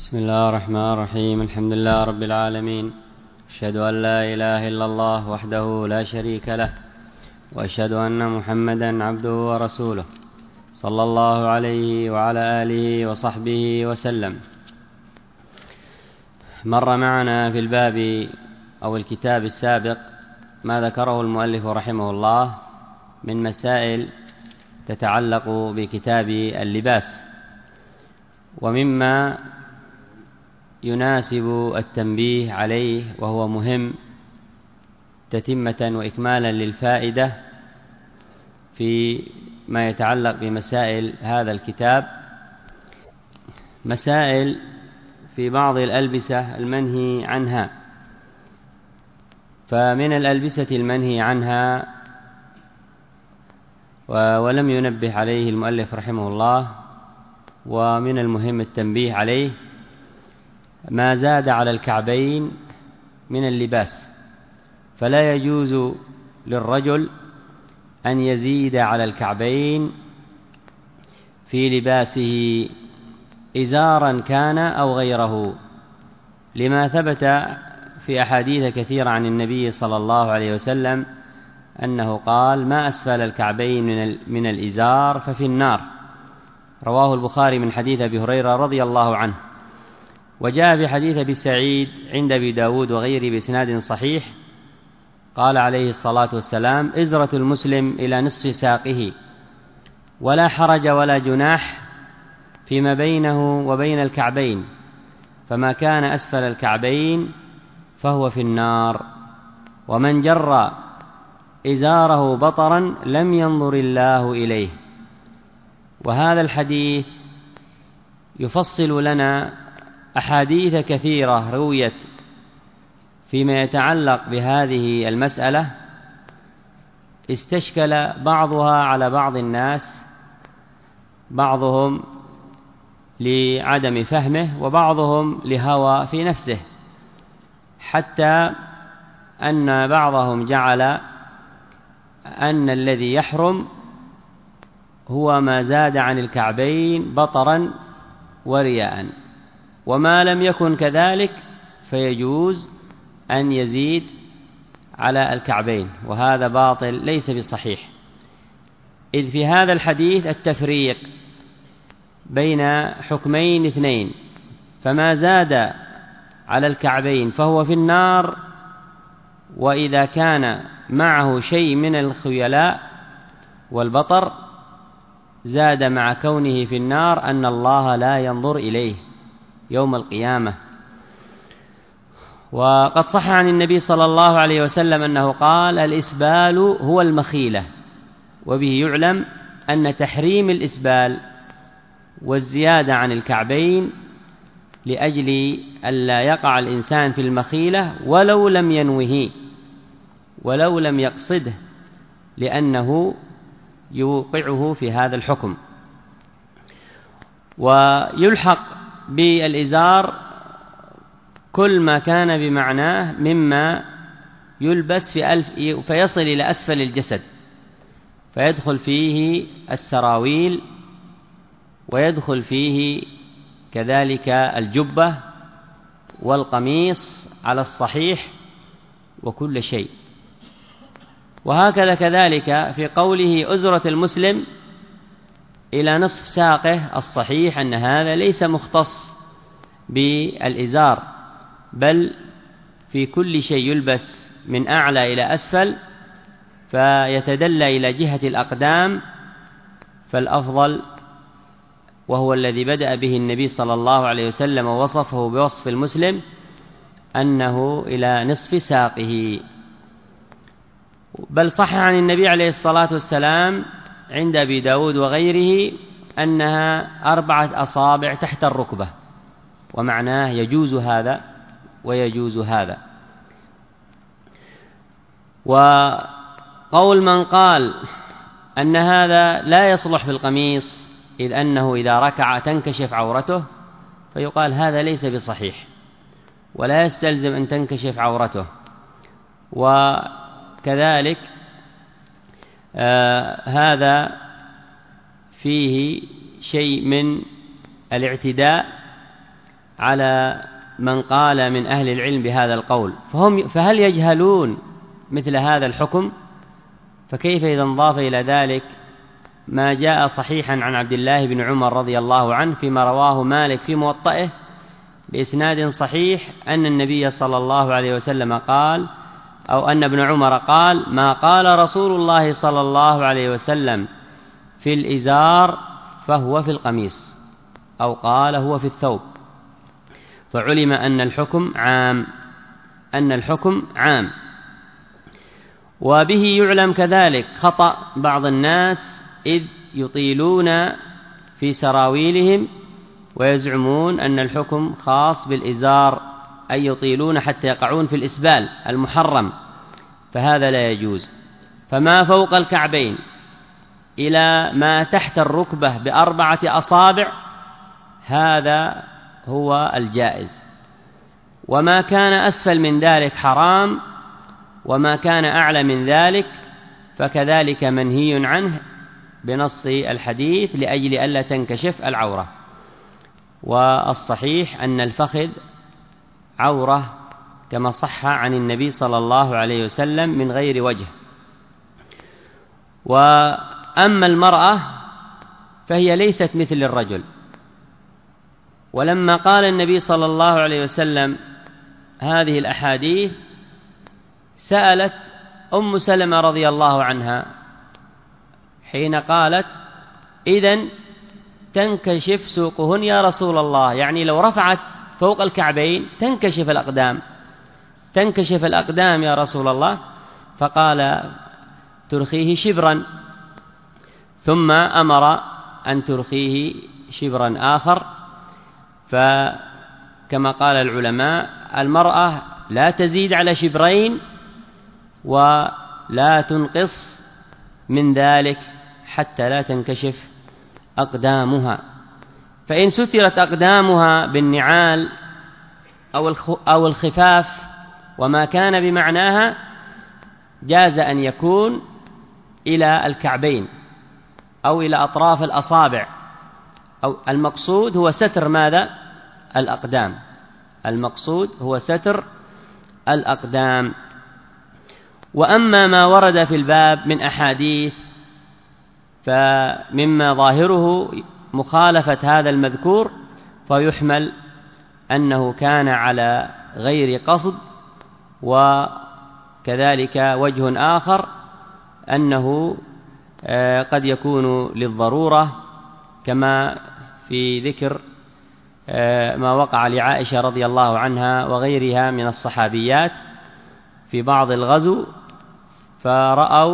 بسم الله الرحمن الرحيم. الحمد لله رب العالمين، أشهد أن لا إله إلا الله وحده لا شريك له، وأشهد أن محمدا عبده ورسوله صلى الله عليه وعلى آله وصحبه وسلم. مر معنا في الباب أو الكتاب السابق ما ذكره المؤلف رحمه الله من مسائل تتعلق بكتاب اللباس، ومما يناسب التنبيه عليه وهو مهم تتمة وإكمالا للفائدة في ما يتعلق بمسائل هذا الكتاب، مسائل في بعض الألبسة المنهي عنها. فمن الألبسة المنهي عنها ولم ينبه عليه المؤلف رحمه الله، ومن المهم التنبيه عليه، ما زاد على الكعبين من اللباس. فلا يجوز للرجل أن يزيد على الكعبين في لباسه إزارا كان أو غيره، لما ثبت في أحاديث كثيرة عن النبي صلى الله عليه وسلم أنه قال: ما أسفل الكعبين من الإزار ففي النار. رواه البخاري من حديث أبي هريرة رضي الله عنه. وجاء في حديث أبي سعيد عند أبي داود وغيره بإسناد صحيح، قال عليه الصلاة والسلام: إزرة المسلم إلى نصف ساقه، ولا حرج ولا جناح فيما بينه وبين الكعبين، فما كان أسفل الكعبين فهو في النار، ومن جر إزاره بطرا لم ينظر الله إليه. وهذا الحديث يفصل لنا أحاديث كثيرة رويت فيما يتعلق بهذه المسألة، استشكل بعضها على بعض الناس، بعضهم لعدم فهمه وبعضهم لهوى في نفسه، حتى أن بعضهم جعل أن الذي يحرم هو ما زاد عن الكعبين بطرا ورياء، وما لم يكن كذلك فيجوز أن يزيد على الكعبين، وهذا باطل ليس بصحيح. إذ في هذا الحديث التفريق بين حكمين اثنين: فما زاد على الكعبين فهو في النار، وإذا كان معه شيء من الخيلاء والبطر زاد مع كونه في النار أن الله لا ينظر إليه يوم القيامة. وقد صح عن النبي صلى الله عليه وسلم أنه قال: الإسبال هو المخيلة. وبه يعلم أن تحريم الإسبال والزيادة عن الكعبين لأجل ألا يقع الإنسان في المخيلة ولو لم ينوه ولو لم يقصده، لأنه يوقعه في هذا الحكم. ويلحق بالإزار كل ما كان بمعناه مما يلبس فيصل إلى أسفل الجسد، فيدخل فيه السراويل، ويدخل فيه كذلك الجبة والقميص على الصحيح وكل شيء. وهكذا كذلك في قوله أزرة المسلم إلى نصف ساقه، الصحيح أن هذا ليس مختص بالإزار، بل في كل شيء يلبس من أعلى إلى أسفل فيتدلى إلى جهة الأقدام. فالأفضل، وهو الذي بدأ به النبي صلى الله عليه وسلم ووصفه بوصف المسلم، أنه إلى نصف ساقه. بل صح عن النبي عليه الصلاة والسلام عند أبي داود وغيره أنها 4 أصابع تحت الركبة، ومعناه يجوز هذا ويجوز هذا. وقول من قال أن هذا لا يصلح في القميص إذ أنه إذا ركع تنكشف عورته، فيقال هذا ليس بصحيح، ولا يستلزم أن تنكشف عورته. وكذلك هذا فيه شيء من الاعتداء على من قال من أهل العلم بهذا القول، فهل يجهلون مثل هذا الحكم؟ فكيف إذا انضاف إلى ذلك ما جاء صحيحا عن عبد الله بن عمر رضي الله عنه فيما رواه مالك في موطئه بإسناد صحيح أن النبي صلى الله عليه وسلم قال، أو أن ابن عمر قال: ما قال رسول الله صلى الله عليه وسلم في الإزار فهو في القميص، أو قال هو في الثوب. فعلم أن الحكم عام. وبه يعلم كذلك خطأ بعض الناس إذ يطيلون في سراويلهم ويزعمون أن الحكم خاص بالإزار، أي يطيلون حتى يقعون في الإسبال المحرم، فهذا لا يجوز. فما فوق الكعبين إلى ما تحت الركبة ب4 أصابع هذا هو الجائز، وما كان أسفل من ذلك حرام، وما كان أعلى من ذلك فكذلك منهي عنه بنص الحديث لأجل ألا تنكشف العورة. والصحيح أن الفخذ عورة كما صح عن النبي صلى الله عليه وسلم من غير وجه. وأما المرأة فهي ليست مثل الرجل، ولما قال النبي صلى الله عليه وسلم هذه الأحاديث سألت أم سلمة رضي الله عنها حين قالت: إذن تنكشف سوقهن يا رسول الله، يعني لو رفعت فوق الكعبين تنكشف الأقدام يا رسول الله. فقال: ترخيه شبرا، ثم أمر أن ترخيه شبرا آخر. فكما قال العلماء المرأة لا تزيد على شبرين ولا تنقص من ذلك حتى لا تنكشف أقدامها. فإن سترت أقدامها بالنعال أو الخفاف وما كان بمعناها جاز أن يكون إلى الكعبين أو إلى أطراف الأصابع، أو المقصود هو ستر ماذا؟ الأقدام. المقصود هو ستر الأقدام. وأما ما ورد في الباب من أحاديث فمما ظاهره مخالفة هذا المذكور، فيحمل أنه كان على غير قصد. وكذلك وجه آخر أنه قد يكون للضرورة، كما في ذكر ما وقع لعائشة رضي الله عنها وغيرها من الصحابيات في بعض الغزو فرأوا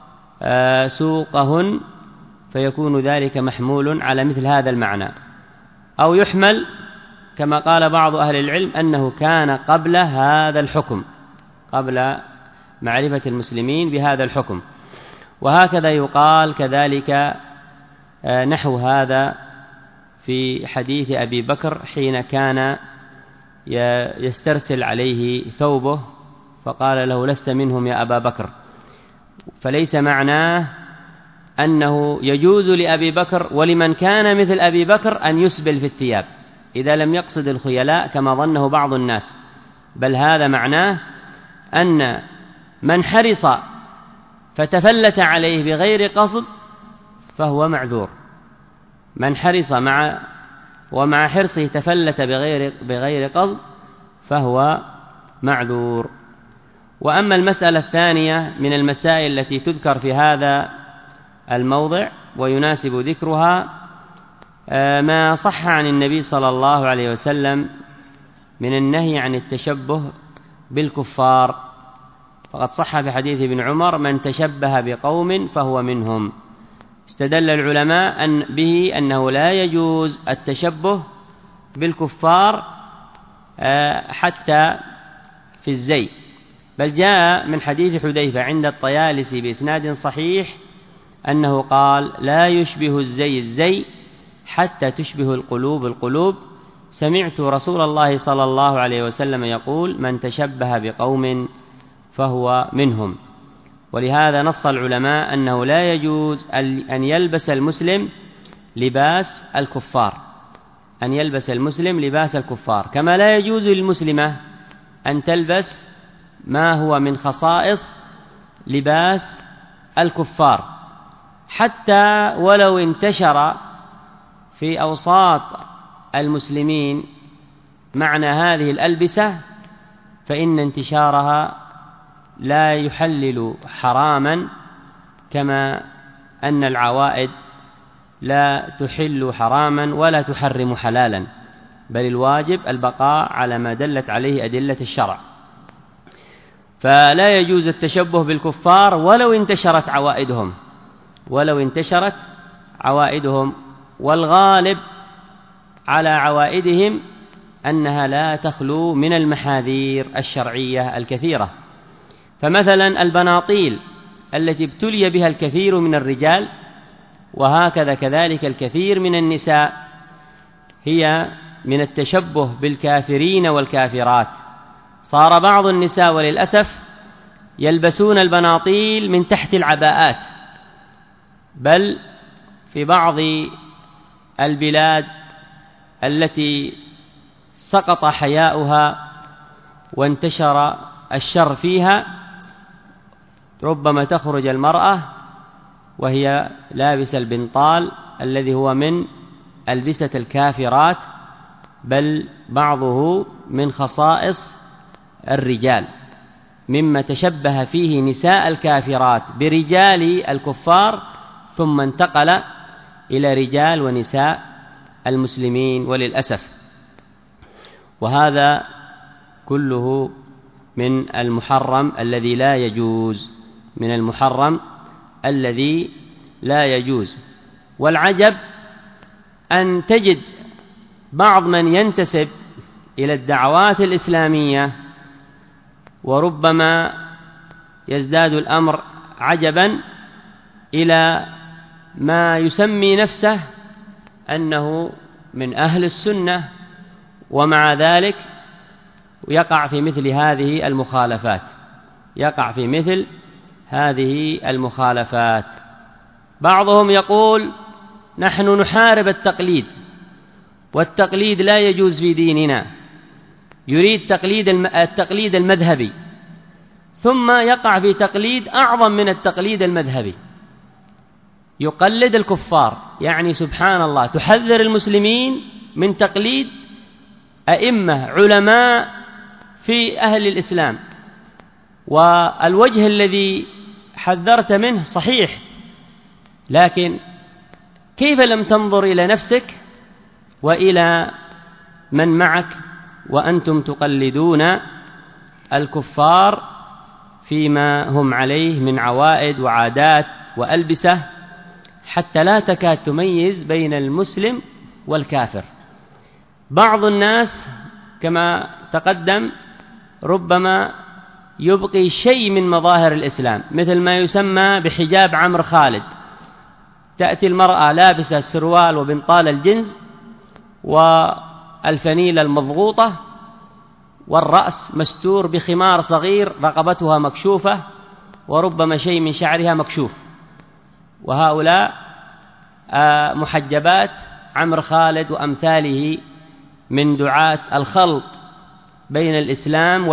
سوقهن، فيكون ذلك محمول على مثل هذا المعنى. أو يحمل كما قال بعض أهل العلم أنه كان قبل هذا الحكم، قبل معرفة المسلمين بهذا الحكم. وهكذا يقال كذلك نحو هذا في حديث أبي بكر حين كان يسترسل عليه ثوبه فقال له: لست منهم يا أبا بكر. فليس معناه أنه يجوز لأبي بكر ولمن كان مثل أبي بكر أن يسبل في الثياب إذا لم يقصد الخيلاء كما ظنه بعض الناس، بل هذا معناه أن من حرص فتفلت عليه بغير قصد فهو معذور. من حرص ومع حرصه تفلت بغير قصد فهو معذور. وأما المسألة الثانية من المسائل التي تذكر في هذا الموضع ويناسب ذكرها ما صح عن النبي صلى الله عليه وسلم من النهي عن التشبه بالكفار. فقد صح في حديث ابن عمر: من تشبه بقوم فهو منهم. استدل العلماء به أنه لا يجوز التشبه بالكفار حتى في الزي، بل جاء من حديث حذيفة عند الطيالسي بإسناد صحيح أنه قال: لا يشبه الزي حتى تشبه القلوب. سمعت رسول الله صلى الله عليه وسلم يقول: من تشبه بقوم فهو منهم. ولهذا نص العلماء أنه لا يجوز أن يلبس المسلم لباس الكفار، أن يلبس المسلم لباس الكفار، كما لا يجوز للمسلمة أن تلبس ما هو من خصائص لباس الكفار، حتى ولو انتشر في أوساط المسلمين معنى هذه الألبسة، فإن انتشارها لا يحلل حراما، كما أن العوائد لا تحل حراما ولا تحرم حلالا، بل الواجب البقاء على ما دلت عليه أدلة الشرع. فلا يجوز التشبه بالكفار ولو انتشرت عوائدهم، والغالب على عوائدهم أنها لا تخلو من المحاذير الشرعية الكثيرة. فمثلا البناطيل التي ابتلي بها الكثير من الرجال، وهكذا كذلك الكثير من النساء، هي من التشبه بالكافرين والكافرات. صار بعض النساء وللأسف يلبسون البناطيل من تحت العباءات، بل في بعض البلاد التي سقط حياؤها وانتشر الشر فيها، ربما تخرج المرأة وهي لابسة البنطال الذي هو من ألبسة الكافرات، بل بعضه من خصائص الرجال، مما تشبه فيه نساء الكافرات برجال الكفار، ثم انتقل إلى رجال ونساء المسلمين وللأسف. وهذا كله من المحرم الذي لا يجوز. والعجب أن تجد بعض من ينتسب إلى الدعوات الإسلامية، وربما يزداد الأمر عجبا إلى ما يسمي نفسه أنه من أهل السنة، ومع ذلك يقع في مثل هذه المخالفات. بعضهم يقول: نحن نحارب والتقليد لا يجوز في ديننا، يريد التقليد المذهبي، ثم يقع في تقليد أعظم من التقليد المذهبي، يقلد الكفار. يعني سبحان الله، تحذر المسلمين من تقليد أئمة علماء في أهل الإسلام، والوجه الذي حذرت منه صحيح، لكن كيف لم تنظر إلى نفسك وإلى من معك وأنتم تقلدون الكفار فيما هم عليه من عوائد وعادات وألبسة، حتى لا تكاد تميز بين المسلم والكافر. بعض الناس كما تقدم ربما يبقي شيء من مظاهر الإسلام، مثل ما يسمى بحجاب عمرو خالد. تأتي المرأة لابسة السروال وبنطال الجنز والفنيلة المضغوطة، والرأس مستور بخمار صغير، رقبتها مكشوفة، وربما شيء من شعرها مكشوف، وهؤلاء محجبات عمرو خالد وأمثاله من دعاة الخلط بين الإسلام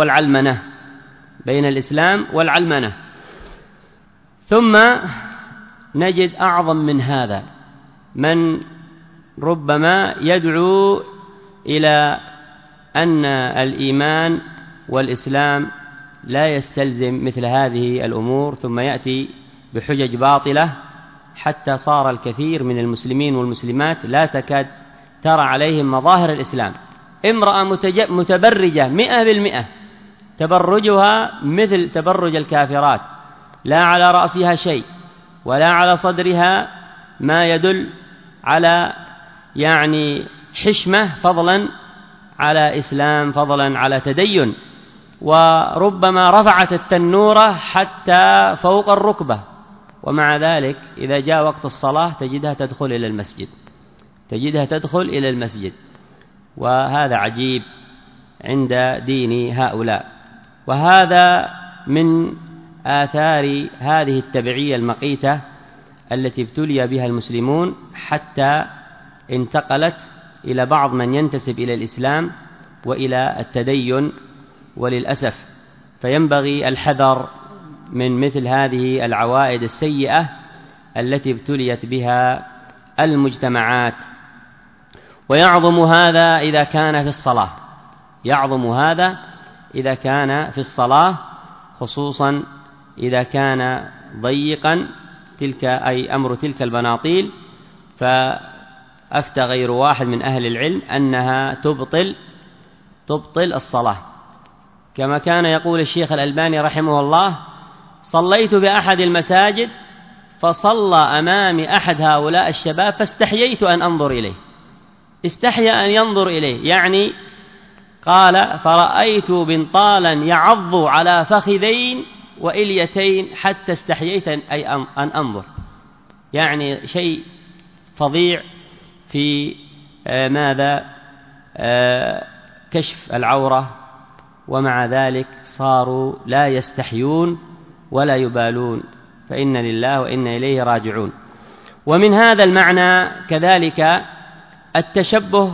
والعلمنة. ثم نجد أعظم من هذا من ربما يدعو إلى أن الإيمان والإسلام لا يستلزم مثل هذه الأمور، ثم يأتي بحجج باطلة، حتى صار الكثير من المسلمين والمسلمات لا تكاد ترى عليهم مظاهر الإسلام. امرأة متبرجة 100%، تبرجها مثل تبرج الكافرات، لا على رأسها شيء ولا على صدرها ما يدل على حشمة، فضلا على إسلام، فضلا على تدين، وربما رفعت التنورة حتى فوق الركبة، ومع ذلك إذا جاء وقت الصلاة تجدها تدخل إلى المسجد. وهذا عجيب عند دين هؤلاء. وهذا من آثار هذه التبعية المقيتة التي ابتلي بها المسلمون، حتى انتقلت إلى بعض من ينتسب إلى الإسلام وإلى التدين، وللأسف فينبغي الحذر من مثل هذه العوائد السيئة التي ابتليت بها المجتمعات. ويعظم هذا إذا كان في الصلاة، يعظم هذا إذا كان في الصلاة، خصوصا إذا كان ضيقا أي أمر تلك البناطيل، فأفتى غير واحد من أهل العلم أنها تبطل الصلاة، كما كان يقول الشيخ الألباني رحمه الله: صليت بأحد المساجد فصلى أمامي أحد هؤلاء الشباب فاستحييت أن أنظر إليه، استحيا أن ينظر إليه، يعني قال: فرأيت بنطالا يعض على فخذين وإليتين حتى استحييت أن أنظر، يعني شيء فظيع في ماذا كشف العورة، ومع ذلك صاروا لا يستحيون ولا يبالون، فإن لله وإنا إليه راجعون. ومن هذا المعنى كذلك التشبه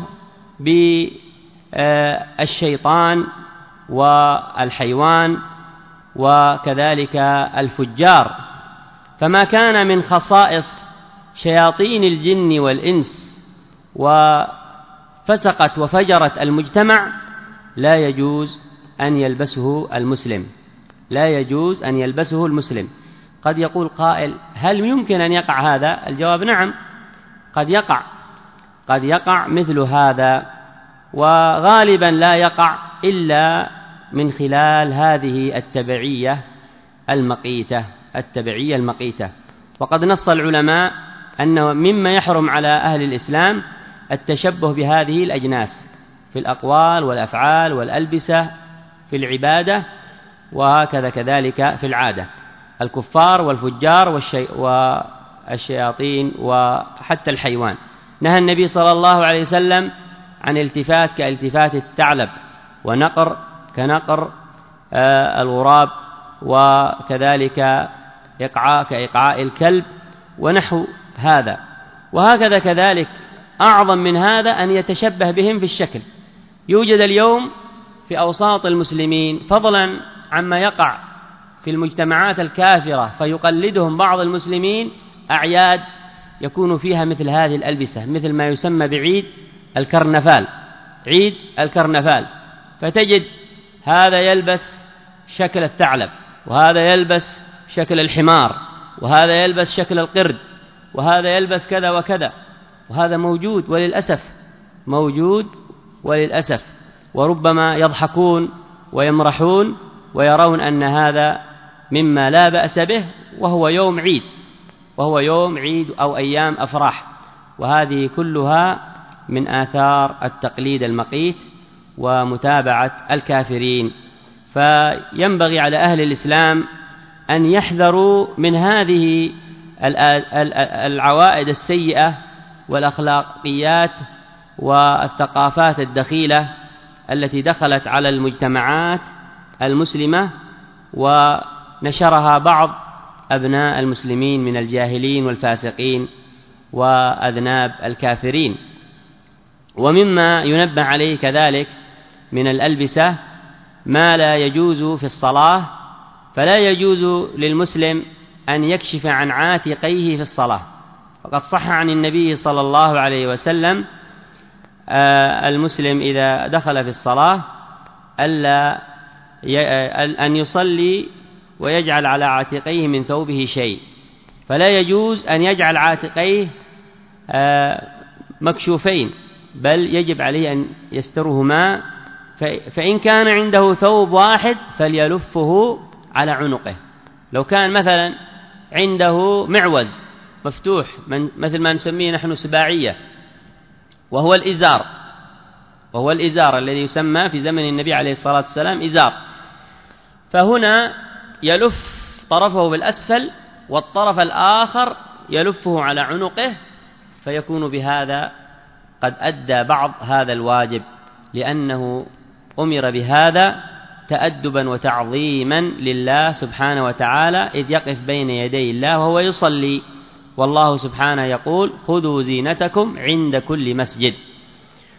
بالشيطان والحيوان وكذلك الفجار، فما كان من خصائص شياطين الجن والإنس وفسقت وفجرت المجتمع لا يجوز أن يلبسه المسلم، لا يجوز أن يلبسه المسلم. قد يقول قائل: هل يمكن أن يقع هذا؟ الجواب: نعم، قد يقع مثل هذا، وغالبا لا يقع إلا من خلال هذه التبعية المقيتة. وقد نص العلماء أنه مما يحرم على أهل الإسلام التشبه بهذه الأجناس في الأقوال والأفعال والألبسة في العبادة، وهكذا كذلك في العادة، الكفار والفجار والشياطين وحتى الحيوان. نهى النبي صلى الله عليه وسلم عن التفات كالتفات الثعلب، ونقر كنقر الغراب، وكذلك إقعاء كإقعاء الكلب ونحو هذا. وهكذا كذلك أعظم من هذا أن يتشبه بهم في الشكل. يوجد اليوم في أوساط المسلمين، فضلا عما يقع في المجتمعات الكافرة، فيقلدهم بعض المسلمين أعياد يكون فيها مثل هذه الألبسة، مثل ما يسمى بعيد الكرنفال، عيد الكرنفال، فتجد هذا يلبس شكل الثعلب، وهذا يلبس شكل الحمار، وهذا يلبس شكل القرد، وهذا يلبس كذا وكذا، وهذا موجود وللأسف، وربما يضحكون ويمرحون ويرون أن هذا مما لا بأس به، وهو يوم عيد أو أيام أفراح، وهذه كلها من آثار التقليد المقيت ومتابعة الكافرين. فينبغي على أهل الإسلام أن يحذروا من هذه العوائد السيئة والأخلاقيات والثقافات الدخيلة التي دخلت على المجتمعات المسلمة ونشرها بعض أبناء المسلمين من الجاهلين والفاسقين وأذناب الكافرين. ومما ينبه عليه كذلك من الألبسة ما لا يجوز في الصلاة، فلا يجوز للمسلم أن يكشف عن عاتقيه في الصلاة، وقد صح عن النبي صلى الله عليه وسلم المسلم إذا دخل في الصلاة أن يصلي ويجعل على عاتقيه من ثوبه شيء، فلا يجوز أن يجعل عاتقيه مكشوفين، بل يجب عليه أن يسترهما، فإن كان عنده ثوب واحد فليلفه على عنقه. لو كان مثلا عنده معوز مفتوح مثل ما نسميه نحن سباعية، وهو الإزار الذي يسمى في زمن النبي عليه الصلاة والسلام إزار، فهنا يلف طرفه بالأسفل والطرف الآخر يلفه على عنقه، فيكون بهذا قد أدى بعض هذا الواجب، لأنه أمر بهذا تأدبا وتعظيما لله سبحانه وتعالى، إذ يقف بين يدي الله وهو يصلي، والله سبحانه يقول: خذوا زينتكم عند كل مسجد.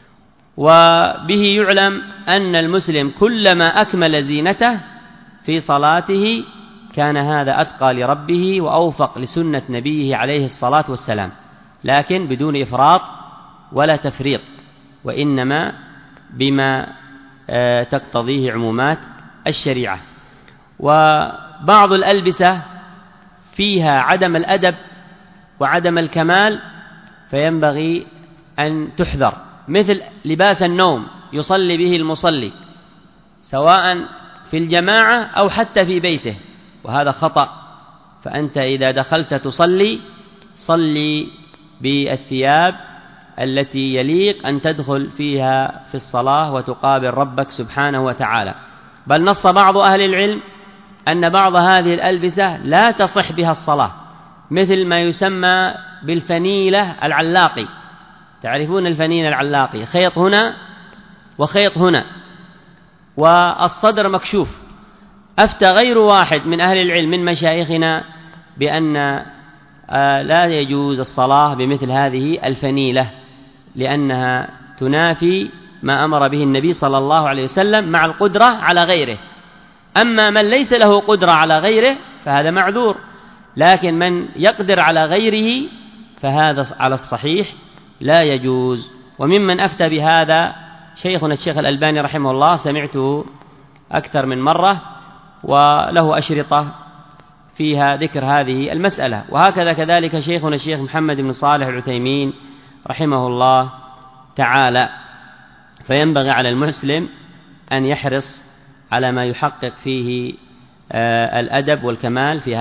وبه يعلم أن المسلم كلما أكمل زينته في صلاته كان هذا أتقى لربه وأوفق لسنة نبيه عليه الصلاة والسلام، لكن بدون إفراط ولا تفريط، وإنما بما تقتضيه عمومات الشريعة. وبعض الألبسة فيها عدم الأدب وعدم الكمال فينبغي أن تحذر، مثل لباس النوم يصلي به المصلي سواء في الجماعة أو حتى في بيته، وهذا خطأ. فأنت إذا دخلت تصلي صلي بالثياب التي يليق أن تدخل فيها في الصلاة وتقابل ربك سبحانه وتعالى. بل نص بعض أهل العلم أن بعض هذه الألبسة لا تصح بها الصلاة، مثل ما يسمى بالفنيلة العلاقي. تعرفون الفنيلة العلاقي؟ خيط هنا وخيط هنا والصدر مكشوف. أفتى غير واحد من أهل العلم من مشايخنا بأن لا يجوز الصلاة بمثل هذه الفنيلة، لأنها تنافي ما أمر به النبي صلى الله عليه وسلم مع القدرة على غيره. أما من ليس له قدرة على غيره فهذا معذور، لكن من يقدر على غيره فهذا على الصحيح لا يجوز. وممن أفتى بهذا شيخنا الشيخ الألباني رحمه الله، سمعته أكثر من مرة وله أشرطة فيها ذكر هذه المسألة. وهكذا كذلك شيخنا الشيخ محمد بن صالح العثيمين رحمه الله تعالى. فينبغي على المسلم أن يحرص على ما يحقق فيه الأدب والكمال في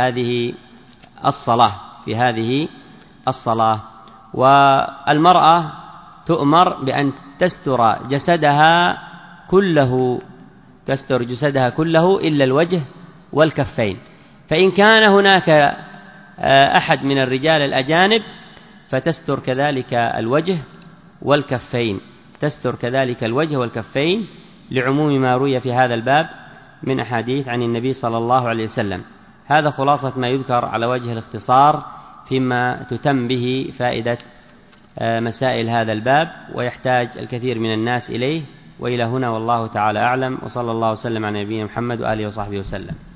هذه الصلاة. والمرأة تؤمر بأن تستر جسدها كله إلا الوجه والكفين. فإن كان هناك أحد من الرجال الأجانب فتستر كذلك الوجه والكفين، لعموم ما روي في هذا الباب من أحاديث عن النبي صلى الله عليه وسلم. هذا خلاصة ما يذكر على وجه الاختصار فيما تتم به فائدة مسائل هذا الباب، ويحتاج الكثير من الناس إليه. وإلى هنا والله تعالى أعلم، وصلى الله وسلم على نبينا محمد وآله وصحبه وسلم.